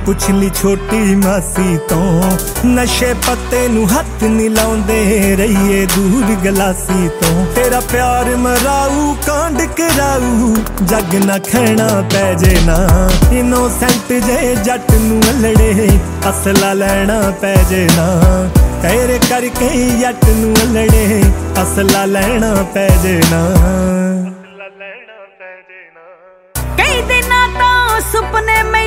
ਪੁੱਛ ਲਈ ਛੋਟੀ ਮਾਸੀ ਤੋਂ ਨਸ਼ੇ ਪੱਤੇ ਨੂੰ ਹੱਥ ਨੀ ਲਾਉਂਦੇ ਰਹੀਏ ਦੂਰ ਗਲਾਸੀ ਤੋਂ ਤੇਰਾ ਪਿਆਰ ਮਰਾਊ ਕਾਂਡ ਕਰਾਊ ਜੱਗ ਨਾ ਖਹਿਣਾ ਪੈ ਜੇ ਨਾ ਇਨੋਸੈਂਟ ਜੇ ਜੱਟ ਨੂੰ ਅਲੜੇ ਅਸਲਾ ਲੈਣਾ ਪੈ ਜੇ ਨਾ ਤੇਰੇ ਕਰਕੇ ਜੱਟ ਨੂੰ ਅਲੜੇ ਅਸਲਾ ਲੈਣਾ ਪੈ ਜੇ ਨਾ ਕਈ ਦਿਨਾਂ ਤੋਂ ਸੁਪਨੇ